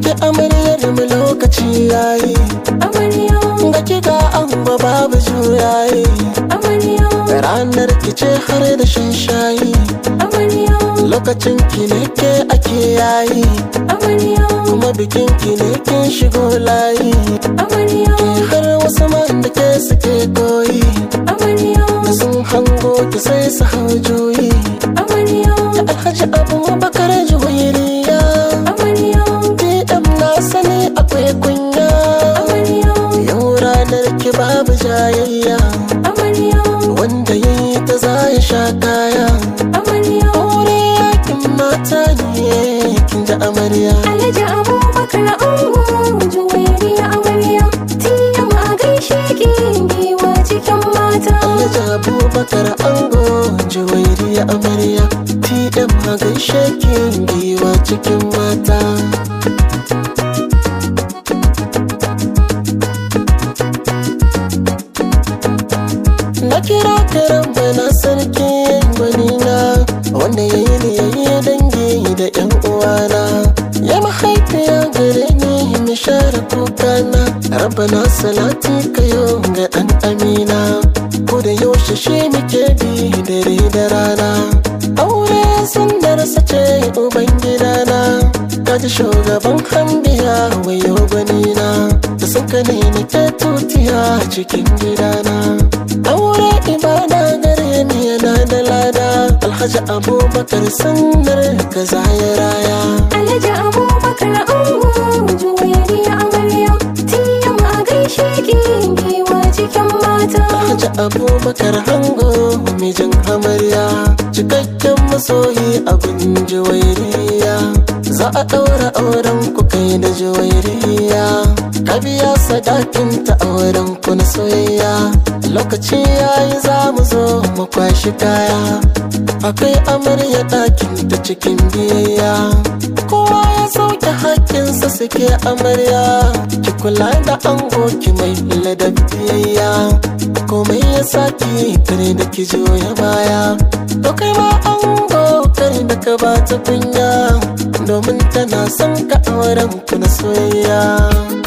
ke amaryar mu lokaci yayi. Amarya, Ga ki ga ango babu juyayi. amarya, Ranar ki ce har da shan shayi. amarya, Lokacin ki ne ke ake yayi. amarya, Kuma bikin ki ne kin shigo layi. amarya, Har wasu man da ke suke koyi. amarya, Da sun hango ki sai su hau juyi. amarya, Da Alhaji Abubakar Juwairiya. amarya, DM na sani akwai kunya. amarya, Yau ranar ki babu jayayya. amarya, Wanda ya yi ta za ya sha kaya. amarya. Aure yakin mata ne kin ji amarya. Alhaji Abubakar ango, Juwairiya amarya, tiya ma gaishe ki giwa cikin mata. Alhaji Abubakar ango Juwairiya amarya. TM a gaishe ki giwa cikin mata. Na kira karan bana sarki gwanina, wanda ya yi ni ya yi dangi da yan uwana. Ya mahaifiya gare ni mi share kukana. Rabbana salati kayo ga ɗan amina. Ko da yaushe shi muke bi dare da rana. Aure sundarsa ce uban gidana. Kaji shugaban hambiya wayo gwanina. Da sun ka ne nake tutiya cikin gidana. Aure ibada gare ni yana da lada. Alhaji Abubakar sunnar ka ya raya. Alhaji Abubakar ango, Juwairiya amarya, tiya ma gaishe ki giwa cikin mata. Alhaji Abubakar hango mijin amarya. Cikakken masoyi abin Juwairiya. Za a ɗaura auren ku kai da Juwairiya. Ka biya sadakin ta auren ku na soyayya. Lokaci yayi za mu zo mu kwashi kaya. Akai amarya ɗakin ta cikin biyayya. Kowa ya sauke haƙƙinsa suke amarya. Ki kula da ango ki mai ladabiyayya. Komai ya saki kare da ki ya baya. To kai ma ango kare da ka bata kunya. Domin tana son ka auren ku na soyayya.